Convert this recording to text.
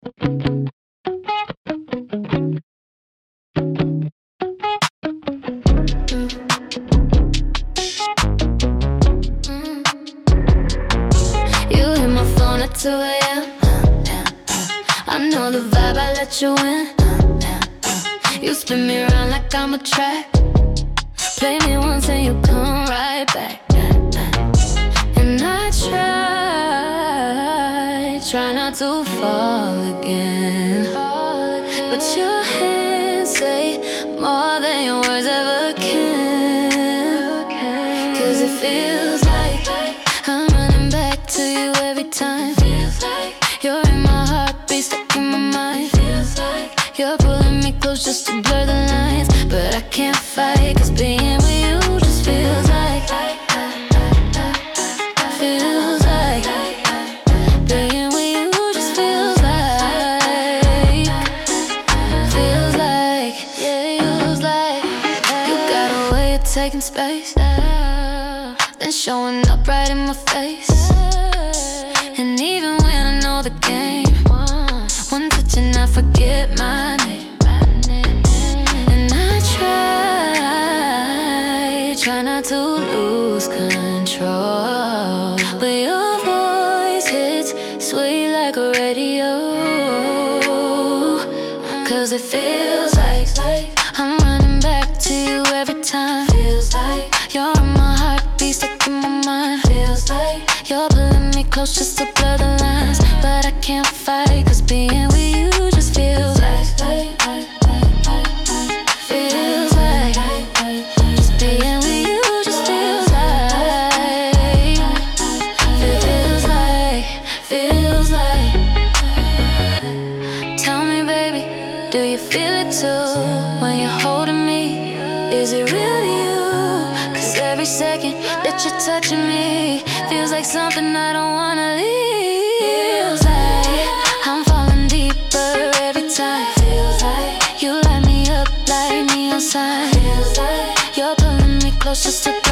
You hit my phone at 2 a.m. I know the vibe, I let you in. You spin me around like I'm a track. Play me once and you come right back. And I try not to fall again, but your hands say more than your words ever can. 'Cause it feels like I'm running back to you every time. Feels like you're in my heartbeat, stuck in my mind. Feels like you're pulling me close just to blur the lines, but I can't fight, 'cause being with you just feels like being with you just feels like you got a way of taking space, then showing up right in my face. And even when I know the game, one touch and I forget my name. And I try not to lose control, but your voice hits sweet like a radio. 'Cause it feels like I'm running back to you every time. Feels like you're in my heartbeat, stuck in my mind. Feels like you're pulling me close just to blur the lines, but I can't fight, 'cause being with you just feels like just being with you just feels like. Tell me, baby, do you feel it too when you're holding me? Is it really you? 'Cause every second that you're touching me feels like something I don't wanna leave. Feels like I'm falling deeper every time. Feels like you light me up like neon signs. Feels like you're pulling me close just to